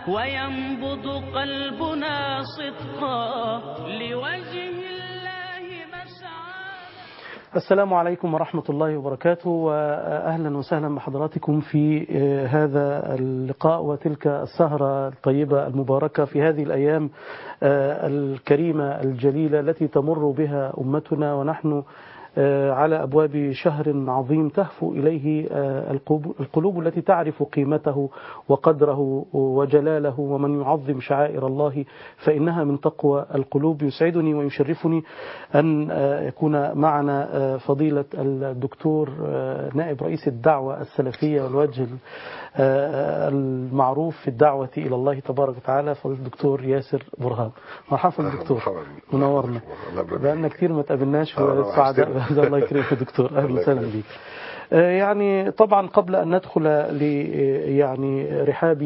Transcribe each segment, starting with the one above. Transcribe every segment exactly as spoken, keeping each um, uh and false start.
وينبض قلبنا صدقا لوجه الله مسعى. السلام عليكم ورحمة الله وبركاته، وأهلا وسهلا بحضراتكم في هذا اللقاء وتلك السهرة الطيبة المباركة في هذه الأيام الكريمة الجليلة التي تمر بها أمتنا، ونحن على أبواب شهر عظيم تهفو إليه القلوب التي تعرف قيمته وقدره وجلاله، ومن يعظم شعائر الله فإنها من تقوى القلوب. يسعدني ويشرفني أن يكون معنا فضيلة الدكتور نائب رئيس الدعوة السلفية والوجه المعروف في الدعوة إلى الله تبارك وتعالى، فضيلة الدكتور ياسر برهان. مرحبا دكتور، منورنا، بقالنا كثير ما تقابلناش وسعداء. الله يكرمك دكتور، اهلا وسهلا بك. يعني طبعا قبل ان ندخل ل يعني رحاب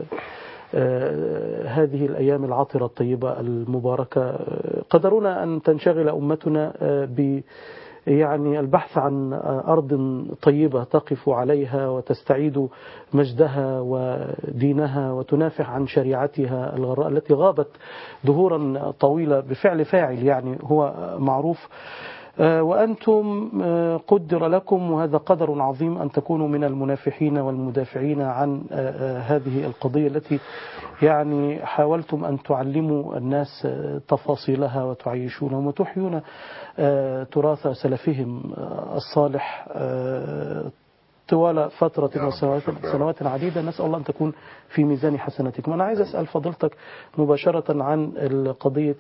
هذه الايام العطره الطيبه المباركه، قدرونا ان تنشغل امتنا ب يعني البحث عن أرض طيبة تقف عليها وتستعيد مجدها ودينها وتنافح عن شريعتها الغراء التي غابت دهورا طويلة بفعل فاعل يعني هو معروف. وأنتم قدر لكم، وهذا قدر عظيم، أن تكونوا من المنافحين والمدافعين عن هذه القضية التي يعني حاولتم أن تعلموا الناس تفاصيلها وتعيشونهم وتحيون تراث سلفهم الصالح طوال فترة وسنوات عديدة. نسأل الله أن تكون في ميزان حسناتكم. أنا عايز أسأل فضيلتك مباشرة عن قضية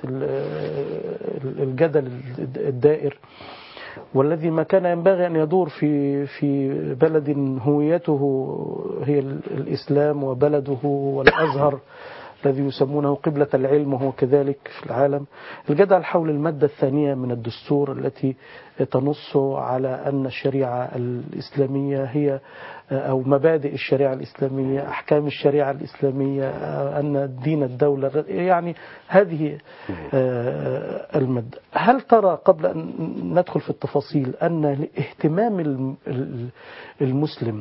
الجدل الدائر، والذي ما كان ينبغي أن يدور في في بلد هويته هي الإسلام، وبلده والأزهر الذي يسمونه قبلة العلم وهو كذلك في العالم. الجدل حول المادة الثانية من الدستور التي تنص على أن الشريعة الإسلامية هي أو مبادئ الشريعة الإسلامية، أحكام الشريعة الإسلامية، أن دين الدولة، يعني هذه المادة. هل ترى قبل أن ندخل في التفاصيل أن اهتمام المسلم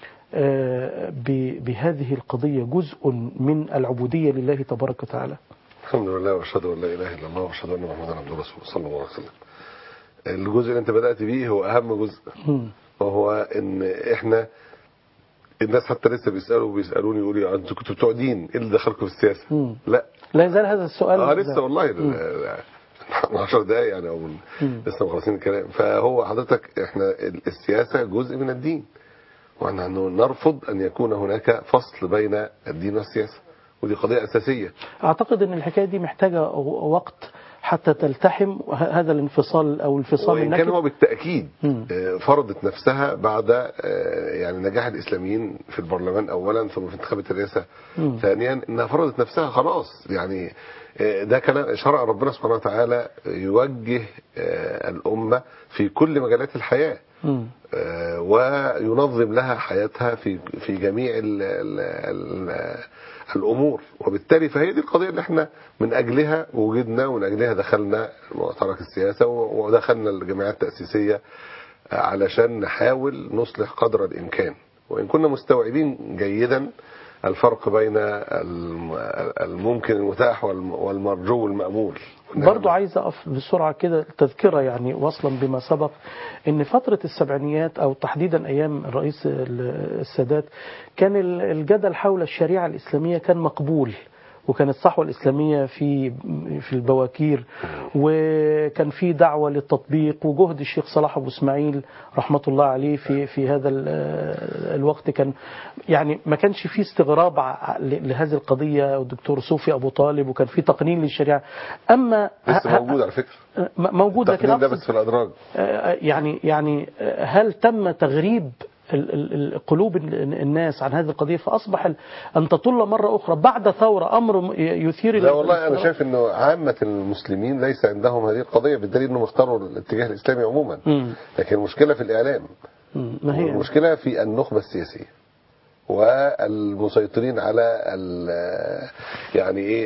بهذه القضية جزء من العبودية لله تبارك وتعالى؟ الحمد لله، واشهد ان لا اله الا الله، واشهد ان محمدا عبده ورسوله صلى الله عليه وسلم. الجزء اللي انت بدأت بيه هو اهم جزء، وهو ان احنا الناس حتى لسه بيسالوا بيسالوني يقولوا انتوا كنتوا بتوع دين، ايه اللي دخلكم في السياسه؟ مم. لا لا يزال هذا السؤال. اه لسه والله من عشر دقايق يعني، او من لسه مخلصين الكلام. فهو حضرتك احنا السياسه جزء من الدين، ونحن نرفض أن يكون هناك فصل بين الدين والسياسة، ودي قضية أساسية. أعتقد أن الحكاية دي محتاجة وقت حتى تلتحم هذا الانفصال أو الانفصال النكد. وإن كان هو بالتأكيد م. فرضت نفسها بعد يعني نجاح الإسلاميين في البرلمان أولا، ثم في انتخابات الرئاسة م. ثانيا، إنها فرضت نفسها خلاص. يعني ده كلام شرع ربنا سبحانه وتعالى يوجه الأمة في كل مجالات الحياة، م. وينظم لها حياتها في في جميع ال ال ال الأمور. وبالتالي فهي دي القضية اللي احنا من أجلها وجدنا، ومن أجلها دخلنا معترك السياسة ودخلنا الجمعيات التأسيسية علشان نحاول نصلح قدر الإمكان، وإن كنا مستوعبين جيدا الفرق بين الممكن المتاح والمرجو المأمول. برضو عايز أقف بسرعة كده تذكرة يعني وصلا بما سبق، ان فترة السبعينيات او تحديدا ايام الرئيس السادات كان الجدل حول الشريعة الإسلامية كان مقبول، وكانت الصحوة الإسلامية في في البواكير، وكان في دعوة للتطبيق، وجهد الشيخ صلاح أبو إسماعيل رحمة الله عليه في في هذا الوقت كان يعني ما كانش في استغراب لهذه القضية، والدكتور صوفي أبو طالب، وكان في تقنين للشريعة. أما لسه موجود على فكرة، موجود، لكن ده بس في الأدراج. يعني يعني هل تم تغريب قلوب الناس عن هذه القضية، فأصبح أن تطل مرة أخرى بعد ثورة أمر يثير؟ لا والله أنا شايف أنه عامة المسلمين ليس عندهم هذه القضية، بالدليل أنهم اختاروا الاتجاه الإسلامي عموما. م. لكن المشكلة في الإعلام، ما هي المشكلة في النخبة السياسية والمسيطرين على ال يعني ايه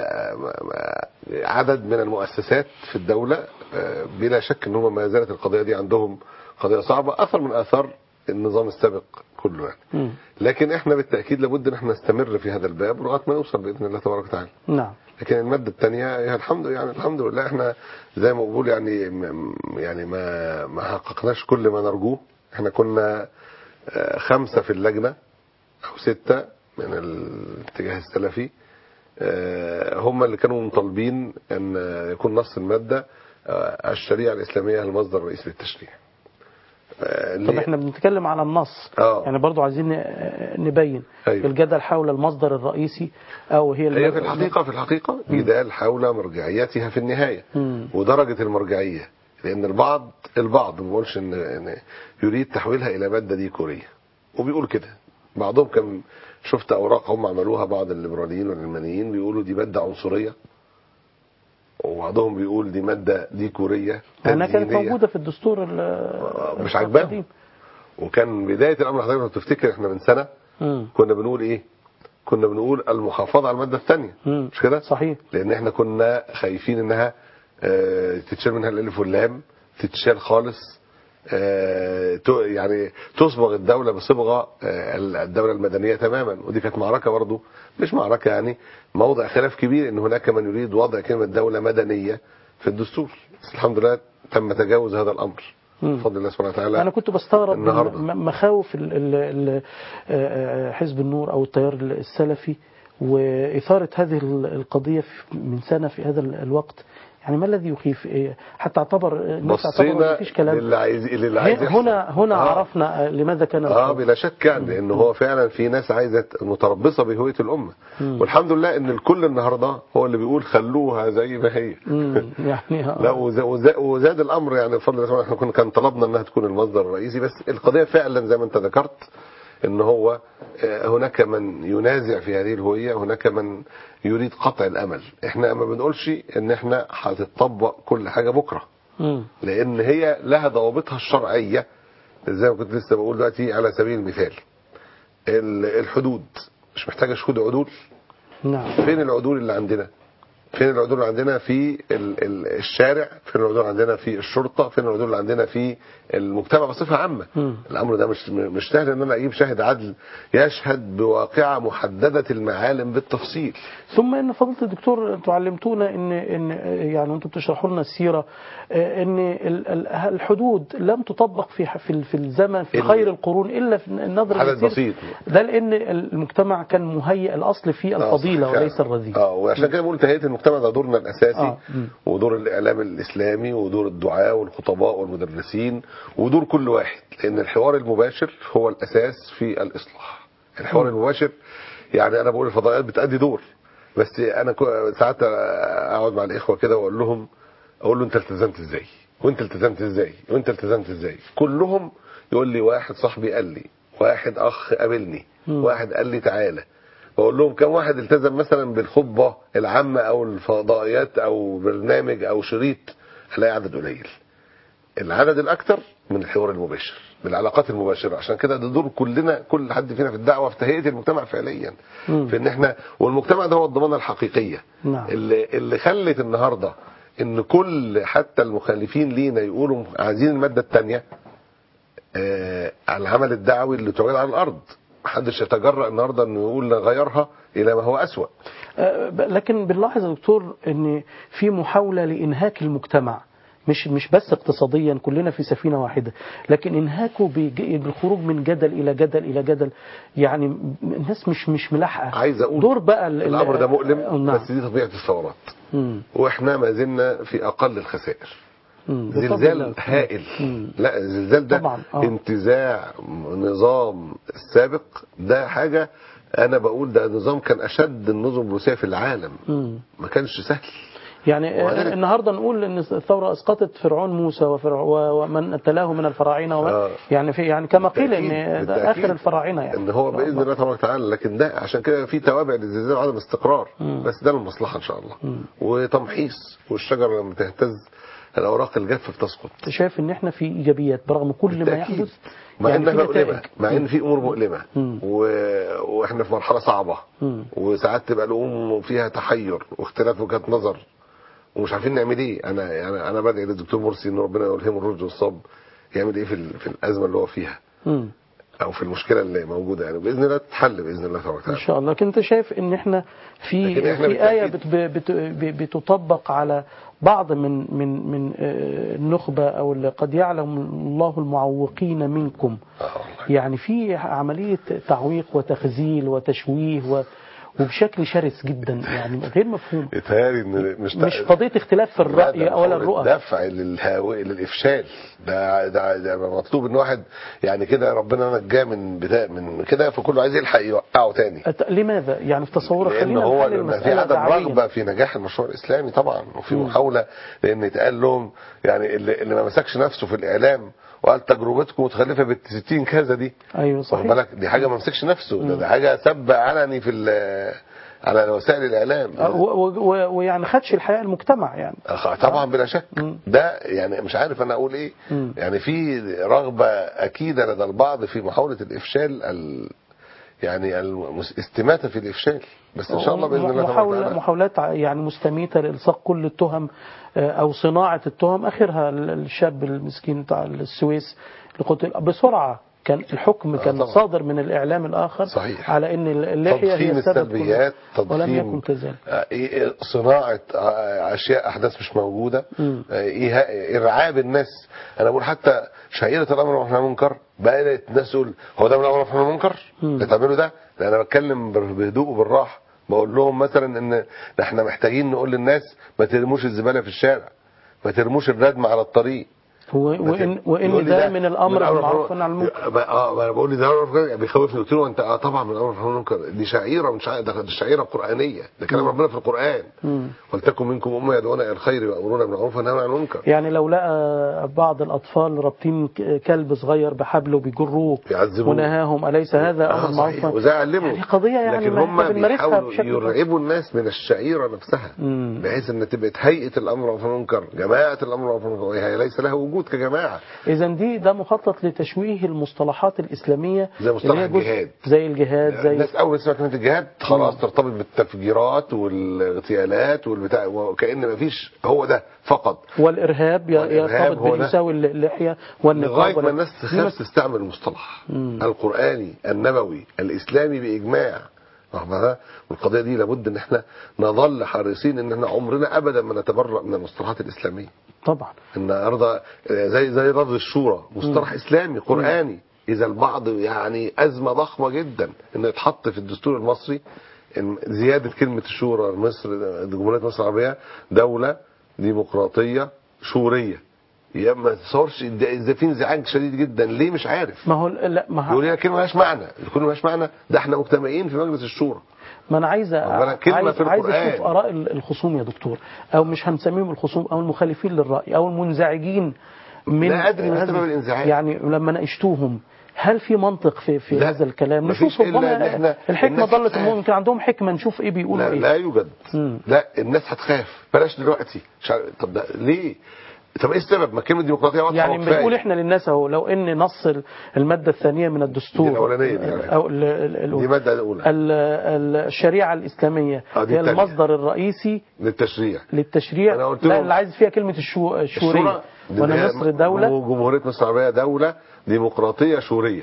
عدد من المؤسسات في الدولة. بلا شك ان هم ما زالت القضية دي عندهم قضية صعبة، اثر من اثار النظام السابق كله يعني. مم. لكن احنا بالتاكيد لابد ان احنا نستمر في هذا الباب لغايه ما نوصل باذن الله تبارك وتعالى. نعم. لكن الماده الثانيه الحمد يعني الحمد لله احنا زي ما بقول يعني م- يعني ما ما حققناش كل ما نرجوه. احنا كنا آه، خمسه في اللجنه او سته من الاتجاه السلفي، آه، هم اللي كانوا مطالبين ان يكون نص الماده آه، الشريعه الاسلاميه هي المصدر الرئيسي للتشريع. آه، طب ليه؟ احنا بنتكلم على النص، آه. يعني برضو عايزين ن- نبين أيوة. الجدل حول المصدر الرئيسي او هي هي الم- في الحقيقة في الحقيقة جدال حول مرجعيتها في النهاية مم. ودرجة المرجعية، لأن البعض البعض ما بيقولش إن إن يريد تحويلها إلى مادة ديكورية وبيقول كده. بعضهم كان شفت أوراق هم عملوها بعض الليبراليين والعلمانيين بيقولوا دي مادة عنصرية، وبعضهم بيقول دي مادة ديكورية لانها كانت تدينية موجوده في الدستور ال- مش عاجباهم. القديم. وكان بداية الأمر حضرتك لو تفتكر إحنا من سنة مم. كنا بنقول إيه؟ كنا بنقول المحافظة على المادة الثانية، مم. مش كده؟ صحيح. لأن احنا كنا خايفين إنها آه، تتشال منها الألف واللام، تتشال خالص، آه، ت- يعني تصبغ الدولة بصبغة آه، الدولة المدنية تماما. ودي كانت معركة برضو، مش معركة يعني، موضع خلاف كبير إن هناك من يريد وضع كلمة دولة مدنية في الدستور. بس الحمد لله تم تجاوز هذا الأمر مم. بفضل الله سبحانه وتعالى. أنا كنت بستغرب من النهاردة. م- مخاوف ال- ال- ال- آه، حزب النور أو التيار السلفي وإثارة هذه ال- القضية في- من سنة في هذا ال- الوقت. يعني ما الذي يخيف؟ إيه، حتى اعتبر الناس اعتبروا بصينا ما فيش كلام. للي عايز للي عايز يحصل. هنا هنا آه. عرفنا لماذا كان اه الخوف. بلا شك يعني لان هو فعلا في ناس عايزه متربصه بهويه الامه. والحمد لله ان الكل النهارده هو اللي بيقول خلوها زي ما هي. مم. يعني آه. لا وز- وز- وزاد الامر يعني بفضل الله. احنا كنا كان طلبنا انها تكون المصدر الرئيسي، بس القضيه فعلا زي ما انت ذكرت ان هو آه، هناك من ينازع في هذه الهويه، هناك من يريد قطع الامل. احنا ما بنقولش ان احنا هتطبق كل حاجه بكره، مم. لان هي لها ضوابطها الشرعيه. زي ما كنت لسه بقول دلوقتي على سبيل المثال ال- الحدود مش محتاجه شهود عدول. نعم. فين العدول اللي عندنا؟ فين العدول اللي عندنا في ال- ال- الشارع؟ فين العدول اللي عندنا في الشرطه؟ فين العدول اللي عندنا في المجتمع بصفه عامه؟ مم. الامر ده مش مش سهل ان انا اجيب شاهد عدل يشهد بواقعه محدده المعالم بالتفصيل. ثم ان فضيله الدكتور انتم علمتونا ان ان يعني انتم بتشرحوا لنا السيره ان ال- ال- الحدود لم تطبق في ح- في ال- في الزمن في ال- خير القرون الا في النظر عدد اليسير. بسيط. ده لان المجتمع كان مهيئ الاصل فيه الفضيله آه، وليس الرذيل. اه وعشان كده بقول تهيئه المجتمع ده دورنا الاساسي. آه. مم. ودور الاعلام الاسلامي ودور الدعاة والخطباء والمدرسين ودور كل واحد، لان الحوار المباشر هو الاساس في الاصلاح. الحوار المباشر يعني انا بقول الفضائيات بتأدي دور، بس انا كو- ساعات اقعد مع الاخوه كده واقول لهم اقول له انت التزمت ازاي وانت التزمت ازاي وانت التزمت ازاي، كلهم يقول لي واحد صاحبي قال لي، واحد اخ قابلني، مم. واحد قال لي تعالى. بقول لهم كم واحد التزم مثلا بالخطبه العامه او الفضائيات او برنامج او شريط؟ هلاقي عدد قليل. العدد الاكثر من الحوار المباشر بالعلاقات المباشره. عشان كده ده دور كلنا، كل حد فينا في الدعوه في تهيئه المجتمع فعليا. مم. في ان احنا والمجتمع ده هو الضمانه الحقيقيه. نعم. اللي اللي خلت النهارده ان كل حتى المخالفين لينا يقولوا عايزين الماده الثانيه آه العمل الدعوي اللي توجد على الارض. محدش يتجرأ النهارده انه يقول نغيرها الى ما هو اسوأ. آه، ب- لكن بنلاحظ يا دكتور ان في محاوله لانهاك المجتمع، مش مش بس اقتصاديا كلنا في سفينه واحده، لكن انهاكه بج- بالخروج من جدل الى جدل الى جدل. يعني م- الناس مش مش ملاحقه. عايز اقول دور بقى ال- ال- الامر ده آه، مؤلم، نعم. بس دي طبيعه الثورات. مم. واحنا ما زلنا في اقل الخسائر. مم. بفضل زلزال الله. هائل. مم. لا الزلزال ده طبعاً. آه. انتزاع نظام السابق. ده حاجة انا بقول ده نظام كان اشد النظم الروسية في العالم. مم. ما كانش سهل. يعني آه، وذلك- النهارده نقول ان الثوره اسقطت فرعون موسى وفرع و- ومن تلاه من الفراعنه ومن آه. يعني في يعني كما قيل ان بالتأكيد- ده بالتأكيد. اخر الفراعنه يعني. ان هو باذن الله تبارك وتعالى. لكن ده عشان كده في توابع للزلزال وعدم استقرار. مم. بس ده للمصلحه ان شاء الله. مم. وتمحيص، والشجره لما تهتز الاوراق الجافه بتسقط. شايف ان احنا في ايجابيات برغم كل ما بالتأكيد. يحدث. مع يعني انها في مؤلمه، نتائج. مع ان في امور مؤلمه مم. و... واحنا في مرحله صعبه. مم. وساعات تبقى الامور فيها تحير واختلاف وجهات نظر ومش عارفين نعمل ايه. انا يعني انا بدعي للدكتور مرسي ان ربنا يلهمه الرشد والصبر يعمل ايه في ال... في الازمه اللي هو فيها. مم. او في المشكله اللي موجوده يعني، باذن الله تتحل باذن الله تبارك ان وتعالى. شاء الله. لكن انت شايف ان احنا في لكن إحنا في آية بالتأكيد- بت بت بتطبق على بعض من من من آه، النخبة او اللي قد يعلم الله المعوقين منكم، آه والله. يعني في عملية تعويق وتخزيل وتشويه و وبشكل شرس جدا، يعني غير مفهوم. يتهيألي ان مش مش قضية اختلاف في الرأي ولا الرؤى. دفع للهاوي للافشال، ده ده ده مطلوب ان واحد يعني كده ربنا نجاه من بتاع من كده، فكله عايز يلحق يوقعه تاني. أت- لماذا؟ يعني في تصورك لان خلينا هو نحلل لما في المسألة عدم دعويا. رغبه في نجاح المشروع الاسلامي طبعا، وفي مم. محاوله، لان يتقال لهم يعني اللي, اللي ما مسكش نفسه في الاعلام وقال تجربتكم متخلفه بال ستين كذا دي، ايوه واخد صحيح. بالك، دي حاجه ما مسكش نفسه، ده, ده حاجه سب علني في ال- على وسائل الاعلام. أه، و- و- ويعني خدش الحقيقة المجتمع يعني. أخ- طبعا بلا شك. مم. ده يعني مش عارف انا اقول ايه. مم. يعني في رغبه اكيده لدى البعض في محاوله الافشال ال يعني الاستماته في الافشال، بس ان شاء الله باذن الله تبارك محاولة وتعالى. محاولات يعني مستميتة لإلصاق كل التهم آه، أو صناعة التهم، آخرها الشاب المسكين بتاع السويس اللي قتل بسرعة. كان الحكم كان طبعا. صادر من الإعلام الآخر صحيح. على أن اللحية هي تضخيم السبب السلبيات، كله، ولم تضخيم يكن كذلك. آه، إيه- صناعة آه، أشياء أحداث مش موجودة، مم. آه، إيه- إرعاب الناس. أنا بقول حتى شعيرة الأمر والنهي عن المنكر بقت الناس تقول هو ده من الأمر والنهي عن المنكر مم. اللي تعملوا ده؟ لأن أنا بتكلم بهدوء وبالراحة، بقول لهم مثلا إن إحنا محتاجين نقول للناس ما ترموش الزبالة في الشارع، ما ترموش الردم على الطريق. و- وإن, يقول وإن لي ده من الأمر من بالمعروف والنهي عن المنكر. اه ما انا بقول لي ده أمر بالمعروف، بيخوفني. قلت له انت اه طبعا من الامر بالمعروف والمنكر، دي شعيره من شعائر، ده شعيره قرانيه، ده كلام ربنا في القران. مم. ولتكن منكم امه يدعون الى الخير ويامرون بالمعروف وينهون عن المنكر. يعني لو لقى بعض الأطفال رابطين ك- كلب صغير بحبل وبيجروه يعذبوه. ونهاهم، أليس هذا أمر اه صحيح، معروف؟ وزي علموا. يعني قضية يعني لكن ما هم احنا بنمارسها بيحاولوا بشكل يرعبوا الناس من الشعيره نفسها، مم. بحيث ان تبقى هيئه الامر والمنكر، جماعه الامر والمنكر، وهي ليس لها وجود كجماعه. إذا دي ده مخطط لتشويه المصطلحات الإسلامية زي مصطلح اللي هي جزء- الجهاد. زي الجهاد، زي الناس اول ما تسمع كلمه الجهاد خلاص مم. ترتبط بالتفجيرات والاغتيالات والبتاع، وكأن ما فيش، هو ده فقط. والإرهاب ي- والإرهاب يرتبط هو ده. باليساوي اللحية والنقاب. لغايه ما ولا- الناس دي تخاف مس- تستعمل المصطلح مم. القرآني النبوي الإسلامي بإجماع. واخد بالك؟ والقضية دي لابد ان احنا نظل حريصين ان احنا عمرنا ابدا ما نتبرأ من المصطلحات الإسلامية. طبعا. النهارده زي زي لفظ الشورى مصطلح مم. إسلامي قرآني. إذا البعض يعني أزمة ضخمة جدا إنه يتحط في الدستور المصري إن زيادة كلمة الشورى، مصر جمهورية مصر العربية دولة ديمقراطية شورية. يا ما تصورش إذا في انزعاج شديد جدا، ليه مش عارف؟ ما هو لا ما يقول ه- لي كلمة مالهاش معنى، الكلمة مالهاش معنى، ده احنا مجتمعين في مجلس الشورى. ما انا عايز واخد بالك؟ كلمة عايز, في عايز القرآن. اشوف اراء الخصوم يا دكتور، او مش هنسميهم الخصوم، او المخالفين للراي او المنزعجين من لا أدري ما هذه- سبب الانزعاج. يعني لما ناقشتوهم هل في منطق في في لا، هذا الكلام؟ مفيش نشوف إلا إن ربما إحنا الحكمه الناس ضلت هتخاف. المؤمن، كان عندهم حكمه، نشوف ايه بيقولوا لا ايه. لا يوجد. مم. لا الناس هتخاف، بلاش دلوقتي. مش عارف- طب ده ليه؟ طب ايه السبب؟ ما كلمة ديمقراطية واضحة يعني وكفاية. بنقول احنا للناس اهو، لو ان نص الماده الثانيه من الدستور دي الأولانية دي يعني. او ال- ال- دي مادة الأولى ال- ال- الشريعه الاسلاميه آه، دي هي التانية. المصدر الرئيسي للتشريع. للتشريع. أنا قلت لا لهم- اللي عايز فيها كلمه الشو... الشوريه، الشورى وانا دي- مصر دوله. جمهورية مصر العربية دولة ديمقراطية شورية.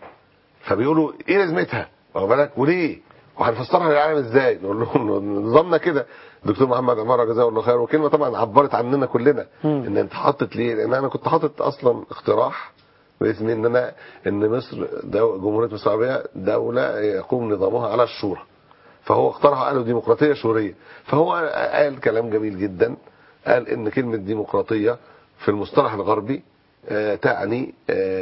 فبيقولوا ايه لازمتها؟ واخد بالك؟ وليه؟ وهنفسرها للعالم ازاي؟ نقول لهم نظامنا كده. الدكتور محمد عمارة جزاه الله خير، وكلمه طبعا عبرت عننا كلنا. مم. ان انت حاطط ليه؟ لان انا كنت حاطط اصلا اقتراح باسمي ان انا ان مصر دو جمهوريه مصر العربيه دوله يقوم نظامها على الشورى. فهو اقترح قالوا ديمقراطيه شوريه. فهو قال كلام جميل جدا، قال ان كلمه ديمقراطيه في المصطلح الغربي آه، تعني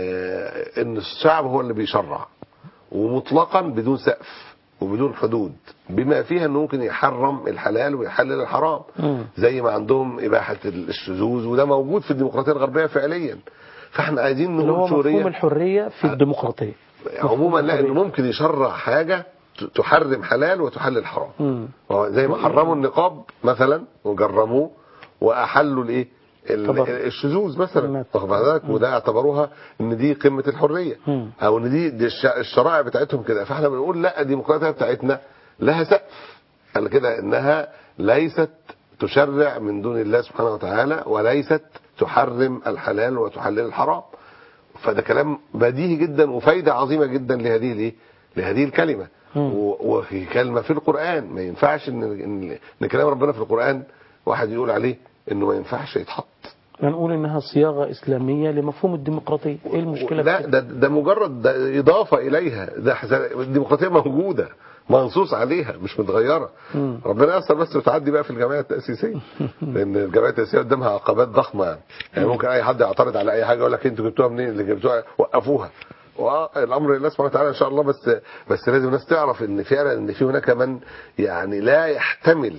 آه، ان الشعب هو اللي بيشرع، ومطلقا بدون سقف وبدون حدود، بما فيها انه ممكن يحرم الحلال ويحلل الحرام. مم. زي ما عندهم اباحه الشذوذ، وده موجود في الديمقراطيه الغربيه فعليا. فاحنا عايزين اللي هو نقول مفهوم شوريه الحريه في الديمقراطيه عموما، لا انه الحرية. ممكن يشرع حاجه ت- تحرم حلال وتحلل حرام. مم. وهو زي ما حرموا النقاب مثلا وجرموه، واحلوا الايه ال- طبعا. الشذوذ مثلا، مم. واخد بالك؟ وده اعتبروها ان دي قمه الحريه، مم. او ان دي, دي الش- الشرائع بتاعتهم كده. فاحنا بنقول لا، الديمقراطيه بتاعتنا لها سقف، قال كده انها ليست تشرع من دون الله سبحانه وتعالى، وليست تحرم الحلال وتحلل الحرام. فده كلام بديهي جدا وفايدة عظيمة جدا لهذه الايه لهذه الكلمة. وفي كلمة في القرآن ما ينفعش ان ان إن كلام ربنا في القرآن واحد يقول عليه انه ما ينفعش يتحط. نقول انها صياغة اسلامية لمفهوم الديمقراطية، ايه المشكلة؟ لا ده ده مجرد ده اضافة اليها، ده الديمقراطية موجودة منصوص عليها مش متغيرة. مم. ربنا يسر بس وتعدي بقى في الجمعية التأسيسية لان الجمعية التأسيسية قدامها عقبات ضخمة يعني, يعني ممكن اي حد يعترض على اي حاجة يقول لك انتوا جبتوها منين، اللي جبتوها وقفوها، والامر لله سبحانه وتعالى ان شاء الله. بس بس لازم الناس تعرف ان فعلا ان في هناك من يعني لا يحتمل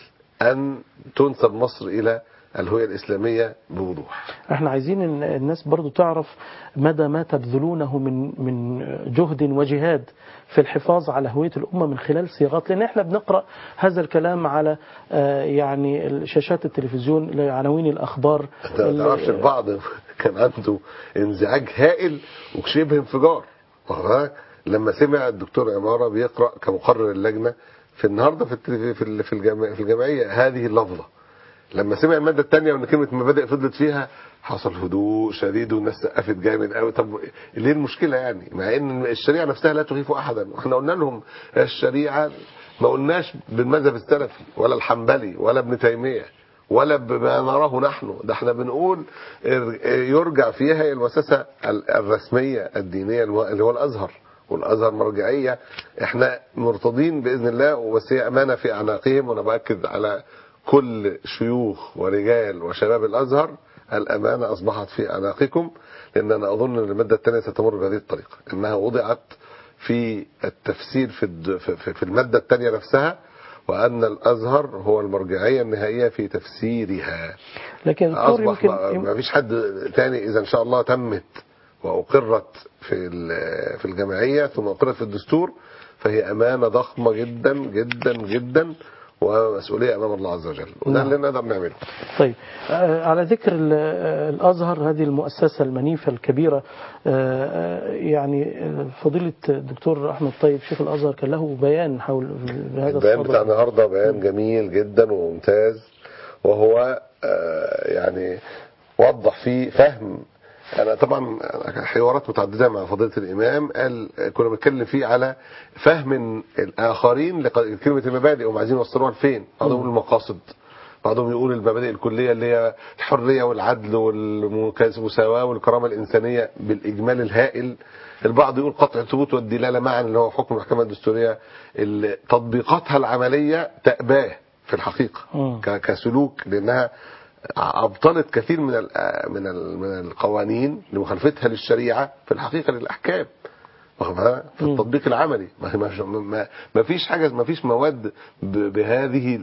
ان تنسب مصر الى الهوية الإسلامية بوضوح. احنا عايزين ان الناس برضو تعرف مدى ما تبذلونه من من جهد وجهاد في الحفاظ على هوية الأمة من خلال صياغات، لأن احنا بنقرأ هذا الكلام على يعني شاشات التلفزيون لعناوين الأخبار. انت ما تعرفش البعض كان عنده انزعاج هائل وشبه انفجار لما سمع الدكتور عمارة بيقرأ كمقرر اللجنة في النهاردة في في الجمعية هذه اللفظة. لما سمع المادة الثانية وان كلمة مبادئ فضلت فيها حصل هدوء شديد والناس سقفت جامد قوي. طب ليه المشكلة يعني؟ مع ان الشريعة نفسها لا تخيف احدا، واحنا قلنا لهم الشريعة ما قلناش بالمذهب السلفي ولا الحنبلي ولا ابن تيمية ولا بما نراه نحن، ده احنا بنقول يرجع فيها المؤسسة الرسمية الدينية اللي هو الازهر، والازهر مرجعية احنا مرتضين باذن الله، وبس هي امانة في اعناقهم. وانا باكد على كل شيوخ ورجال وشباب الازهر الامانة اصبحت في اعناقكم، لان انا اظن ان المادة الثانية ستمر بهذه الطريقة، انها وضعت في التفسير في في المادة الثانية نفسها، وان الازهر هو المرجعية النهائية في تفسيرها. لكن اصبح ما فيش حد ثاني اذا ان شاء الله تمت واقرت في في الجمعية ثم اقرت في الدستور، فهي امانة ضخمة جدا جدا جدا ومسؤولية أمام الله عز وجل، وده اللي نقدر نعمله. طيب على ذكر الأزهر هذه المؤسسة المنيفة الكبيرة، يعني فضيلة الدكتور أحمد طيب شيخ الأزهر كان له بيان حول هذا الصدد. البيان بتاع النهاردة بيان جميل جدا وممتاز، وهو يعني وضح فيه فهم. أنا طبعا حوارات متعددة مع فضيلة الإمام، قال كنا بنتكلم فيه على فهم الآخرين لكلمة المبادئ وهم عايزين يوصلوها لفين. بعضهم يقول المقاصد، بعضهم يقول المبادئ الكلية اللي هي الحرية والعدل والمساواة والكرامة الإنسانية بالإجمال الهائل. البعض يقول قطع الثبوت والدلالة معا اللي هو حكم المحكمة الدستورية اللي تطبيقاتها العملية تأباه في الحقيقة كسلوك، لأنها أبطلت كثير من من من القوانين لمخالفتها للشريعة في الحقيقة للأحكام في التطبيق العملي. ما ما فيش حاجة، ما فيش مواد بهذه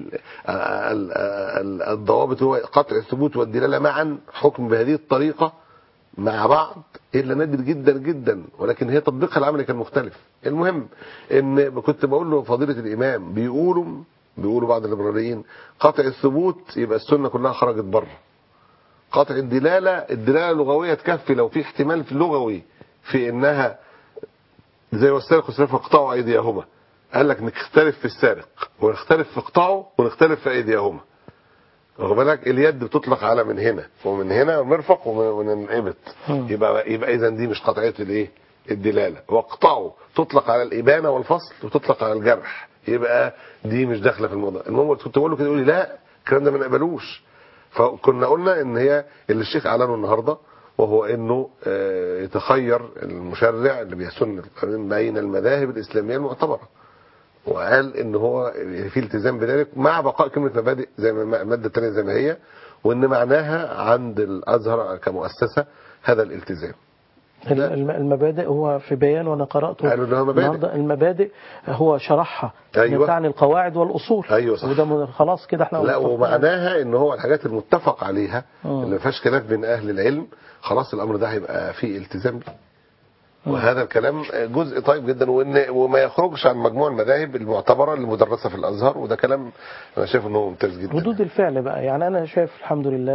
الضوابط، هو قطع الثبوت والدلالة معا حكم بهذه الطريقة مع بعض إلا نادر جدا جدا، ولكن هي تطبيقها العملي كان مختلف. المهم إن كنت بقول له فضيلة الإمام بيقولوا بيقولوا بعض الليبراليين قطع الثبوت يبقى السنة كلها خرجت بره. قطع الدلالة، الدلالة اللغوية تكفي لو في احتمال في اللغوي في انها زي والسارق والسارق فاقطعوا ايديهما، قال لك نختلف في السارق ونختلف في اقطعوا ونختلف في ايديهما. واخد بالك؟ اليد بتطلق على من هنا ومن هنا والمرفق ومن الابط، يبقى يبقى اذا دي مش قطعية الايه الدلالة. واقطعوا تطلق على الابانة والفصل وتطلق على الجرح، يبقى دي مش داخله في الموضوع. المهم كنت بقول له كده يقول لي لا الكلام ده ما نقبلوش. فكنا قلنا ان هي اللي الشيخ اعلنه النهارده، وهو انه يتخير المشرع اللي بيسن القانون بين المذاهب الاسلاميه المعتبره، وقال ان هو في التزام بذلك مع بقاء كلمه مبادئ زي ما الماده الثانيه زي ما هي، وان معناها عند الازهر كمؤسسه هذا الالتزام. المبادئ هو في بيان وانا قراته النهارده المبادئ هو شرحها. أيوة. تعني القواعد والاصول. ايوه صح. وده خلاص كده احنا لا ومعناها ان هو الحاجات المتفق عليها اللي ما فيهاش خلاف بين اهل العلم، خلاص الامر ده هيبقى فيه التزام به. وهذا الكلام جزء طيب جدا، وان وما يخرجش عن مجموع المذاهب المعتبره المدرسه في الازهر، وده كلام انا شايف انه ممتاز جدا. ردود الفعل بقى، يعني انا شايف الحمد لله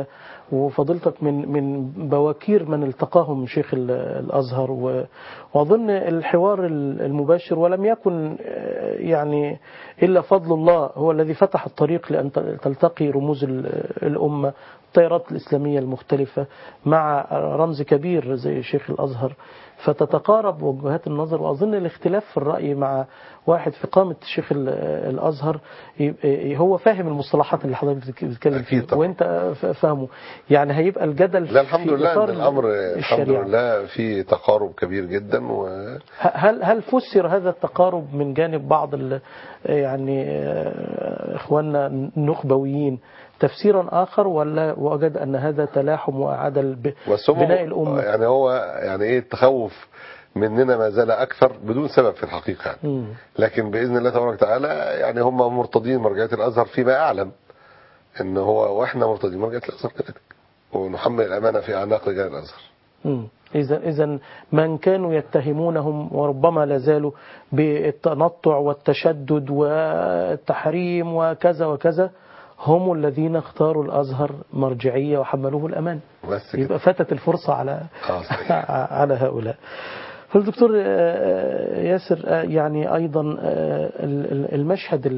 وفضيلتك من من بواكير من التقاهم شيخ ال- الأزهر، و- وأظن الحوار المباشر ولم يكن آه، يعني إلا فضل الله هو الذي فتح الطريق لأن تلتقي رموز ال- الأمة، التيارات الإسلامية المختلفة مع رمز كبير زي شيخ الأزهر، فتتقارب وجهات النظر. وأظن الاختلاف في الرأي مع واحد في قامة الشيخ ال- الأزهر ي- هو فاهم المصطلحات اللي حضرتك بتك- بتتكلم أكيد فيها طبعا. وانت ف- فاهمه، يعني هيبقى الجدل لا الحمد في لله إطار ان الامر الحمد الشريعة. لله في تقارب كبير جدا. و هل هل فسر هذا التقارب من جانب بعض ال- يعني آه، اخواننا النخبويين تفسيرا اخر، ولا وجد ان هذا تلاحم واعاد الب- بس هم بناء الامه؟ يعني هو يعني ايه التخوف مننا ما زال اكثر بدون سبب في الحقيقه يعني. مم. لكن باذن الله تبارك وتعالى يعني هم مرتضين مرجعيه الازهر فيما اعلم ان هو، واحنا مرتضين مرجعيه الازهر كذلك، ونحمل الامانه في اعناق رجال الازهر. مم. إذا إذا من كانوا يتهمونهم وربما لا زالوا بالتنطع والتشدد والتحريم وكذا وكذا، هم الذين اختاروا الأزهر مرجعية وحملوه الأمان. بس كده. يبقى فاتت الفرصة على اه صحيح. على هؤلاء. فالدكتور آه، ياسر، آه، يعني أيضا آه، المشهد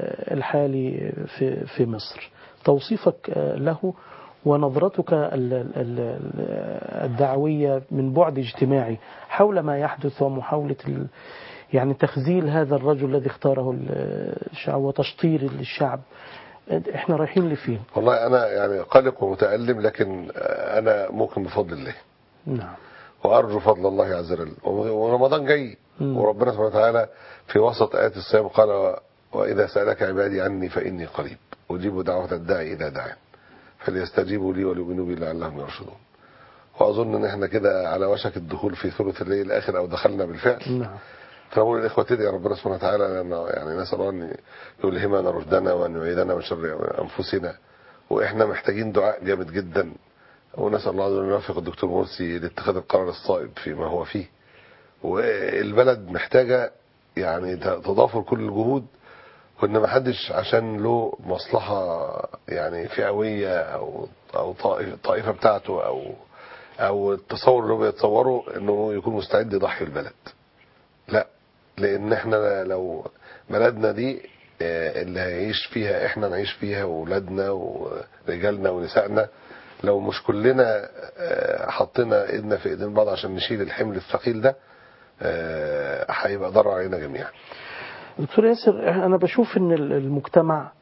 الحالي في في مصر، توصيفك آه، له ونظرتك ال- ال- ال- الدعوية من بعد اجتماعي حول ما يحدث، ومحاولة ال- يعني تخذيل هذا الرجل الذي اختاره الشعب وتشطير الشعب، احنا رايحين لفين؟ والله انا يعني قلق ومتالم، لكن انا ممكن بفضل الله. نعم. وارجو فضل الله عز وجل. ورمضان جاي، مم. وربنا سبحانه وتعالى في وسط آيات الصيام قال: واذا سالك عبادي عني فاني قريب اجيب دعوه الداعي اذا دعان فليستجيبوا لي وليؤمنوا بي لعلهم يرشدون. واظن ان احنا كده على وشك الدخول في ثلث الليل الاخر، او دخلنا بالفعل. نعم. فنقول للاخوه يا ربنا سبحانه وتعالى، لأن يعني نسال الله ان يلهمنا رشدنا وان يعيذنا من شر انفسنا. واحنا محتاجين دعاء جامد جدا، ونسال الله ان يوفق الدكتور مرسي لاتخاذ القرار الصائب فيما هو فيه. والبلد محتاجه يعني تضافر كل الجهود، وان ما حدش عشان له مصلحه يعني فئويه او او طائفه طائفه بتاعته او او التصور اللي هو بيتصوره انه يكون مستعد يضحي البلد. لا، لان احنا لو بلدنا دي اللي هيعيش فيها احنا نعيش فيها، واولادنا ورجالنا ونسائنا، لو مش كلنا حطينا ايدنا في ايدين بعض عشان نشيل الحمل الثقيل ده، هيبقى ضرر علينا جميعا. دكتور ياسر، أنا بشوف أن المجتمع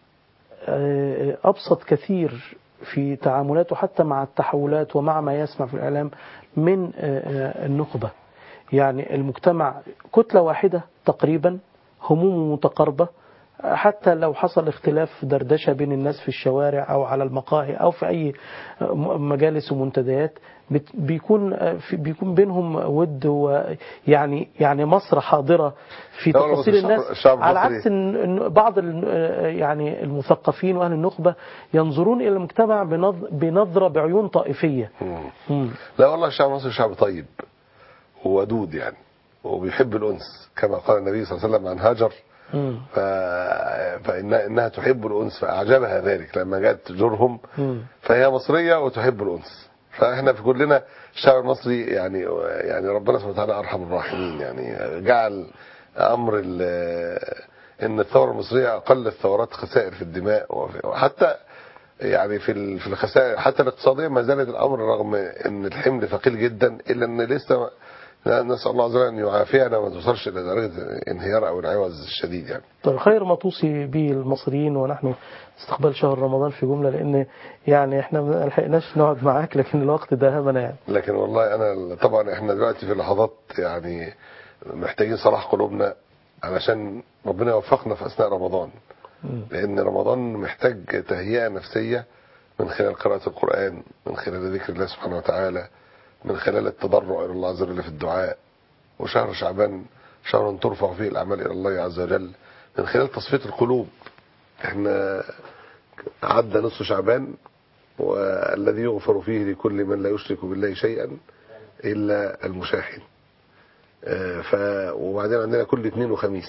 أبسط كثير في تعاملاته حتى مع التحولات ومع ما يسمع في الإعلام من النخبة. يعني المجتمع كتلة واحدة تقريبا، هموم متقاربة، حتى لو حصل اختلاف دردشة بين الناس في الشوارع أو على المقاهي أو في أي مجالس ومنتديات، بيكون بيكون بينهم ود، ويعني يعني مصر حاضرة في تفاصيل الناس، على عكس إن بعض يعني المثقفين وأهل النخبة ينظرون إلى المجتمع بنظرة بعيون طائفية. مم. لا والله الشعب المصري شعب طيب وودود يعني، وبيحب الأنس كما قال النبي صلى الله عليه وسلم عن هاجر، ف... فإنها إنها تحب الأنس، فأعجبها ذلك لما جاءت تزورهم، فهي مصرية وتحب الأنس. فإحنا في كلنا الشعب المصري يعني يعني ربنا سبحانه وتعالى أرحم الراحمين، يعني جعل أمر إن الثورة المصرية أقل الثورات خسائر في الدماء، وحتى يعني في في الخسائر حتى الاقتصادية ما زالت الأمر رغم إن الحمل ثقيل جدا، إلا إن لسه نسأل الله عز وجل أن يعافينا وما توصلش إلى درجة انهيار أو العوز الشديد يعني. طيب، خير ما توصي به المصريين ونحن استقبال شهر رمضان في جملة، لأن يعني احنا ما لحقناش نقعد معاك لكن الوقت داهمنا يعني. لكن والله أنا طبعا احنا دلوقتي في لحظات يعني محتاجين صلاح قلوبنا علشان ربنا يوفقنا في أثناء رمضان، لأن رمضان محتاج تهيئة نفسية من خلال قراءة القرآن، من خلال ذكر الله سبحانه وتعالى، من خلال التضرع إلى الله عز وجل في الدعاء. وشهر شعبان شهر ترفع فيه الأعمال إلى الله عز وجل من خلال تصفية القلوب. احنا عدى نصف شعبان، والذي يغفر فيه لكل من لا يشرك بالله شيئا إلا المشاحن. ف وبعدين عندنا كل اثنين وخميس،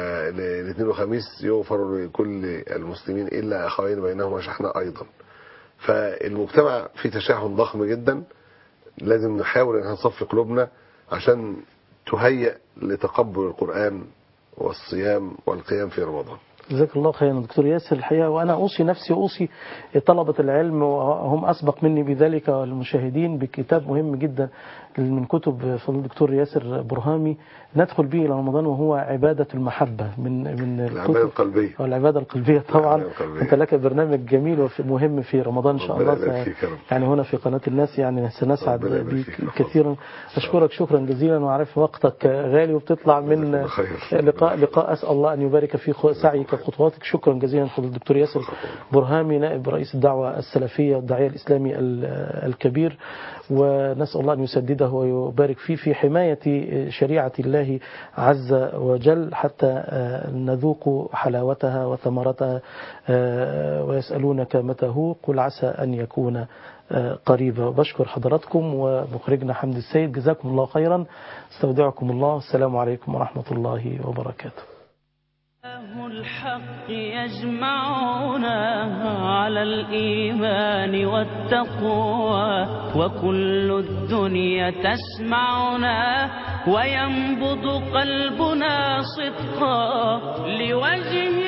فالاثنين وخميس يغفر لكل المسلمين إلا أخوين بينهما شحناء أيضا. فالمجتمع فيه تشاحن ضخم جدا، لازم نحاول ان نصفي قلوبنا عشان تهيئ لتقبل القرآن والصيام والقيام في رمضان. جزاك الله خيرا دكتور ياسر. الحقيقة وأنا أوصي نفسي وأوصي طلبة العلم وهم أسبق مني بذلك والمشاهدين بكتاب مهم جدا من كتب فضل الدكتور ياسر برهامي ندخل به إلى رمضان، وهو عبادة المحبة من من العبادة القلبية. والعبادة القلبية طبعا. القلبية. أنت لك برنامج جميل ومهم في رمضان إن شاء الله، يعني هنا في قناة الناس، يعني سنسعد بك كثيرا. أشكرك شكرا جزيلا، وأعرف وقتك غالي وبتطلع من لقاء لقاء. أسأل الله أن يبارك في سعيك وخطواتك. شكرا جزيلا فضل الدكتور ياسر برهامي نائب رئيس الدعوة السلفية والداعية الإسلامي الكبير، ونسأل الله أن يسدده ويبارك فيه في حماية شريعة الله عز وجل حتى نذوق حلاوتها وثمرتها. ويسألونك متى هو، قل عسى أن يكون قريبا. بشكر حضراتكم ومخرجنا حمد السيد، جزاكم الله خيرا. استودعكم الله، السلام عليكم ورحمة الله وبركاته. الحق يجمعنا على الإيمان والتقوى، وكل الدنيا تسمعنا وينبض قلبنا صدقا لوجه